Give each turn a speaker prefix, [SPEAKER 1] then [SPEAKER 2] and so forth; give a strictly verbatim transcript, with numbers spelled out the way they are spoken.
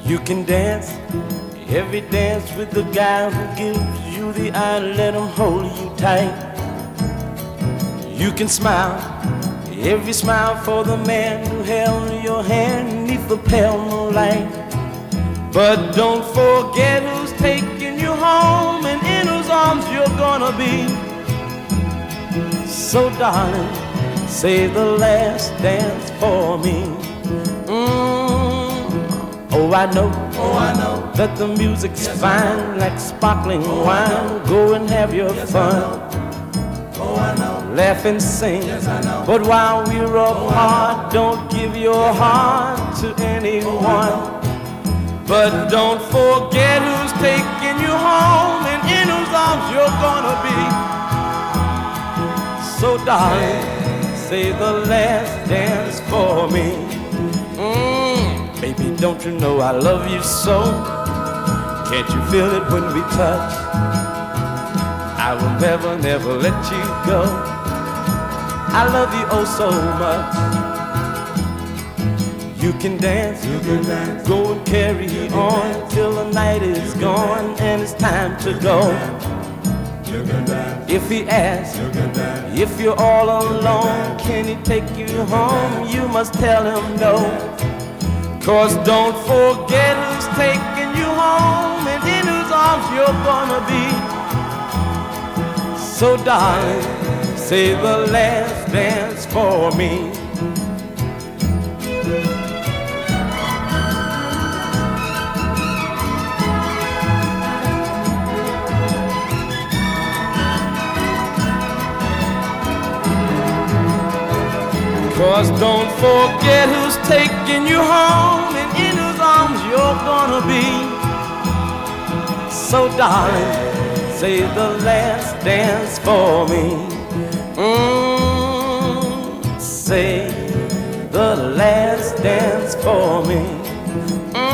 [SPEAKER 1] You can dance every dance with the guy who gives you the eye. Let him hold you tight. You can smile every smile for the man who held your hand neath the pale moonlight. But don't forget who's taking you home and in whose arms you're gonna be. So darling, say the last dance for me. Mm. Oh, I know,
[SPEAKER 2] oh, I know
[SPEAKER 1] that the music's
[SPEAKER 2] yes,
[SPEAKER 1] fine like sparkling
[SPEAKER 2] oh,
[SPEAKER 1] wine. Go and have your
[SPEAKER 2] yes,
[SPEAKER 1] fun.
[SPEAKER 2] Oh, I know.
[SPEAKER 1] Laugh and sing,
[SPEAKER 2] yes, I know.
[SPEAKER 1] But while we're apart,
[SPEAKER 2] oh,
[SPEAKER 1] don't give your
[SPEAKER 2] yes,
[SPEAKER 1] heart to anyone.
[SPEAKER 2] Oh,
[SPEAKER 1] But don't forget who's taking you home and in whose arms you're gonna be. So darling, say the last dance for me. Mm, baby, don't you know I love you so? Can't you feel it when we touch? I will never, never let you go. I love you oh so much. You can dance,
[SPEAKER 2] you can dance,
[SPEAKER 1] go and carry on
[SPEAKER 2] dance,
[SPEAKER 1] till the night is gone
[SPEAKER 2] dance,
[SPEAKER 1] and it's time to go.
[SPEAKER 2] You can dance,
[SPEAKER 1] if he asks,
[SPEAKER 2] you can dance,
[SPEAKER 1] if you're all alone, can he take you home?
[SPEAKER 2] dance,
[SPEAKER 1] You must tell him no. Cause don't forget who's taking you home and in whose arms you're gonna be. So darling, say the last dance for me. Cause don't forget who's taking you home and in whose arms you're gonna be. So darling, say the last dance for me. Mm, say the last dance for me. Mm.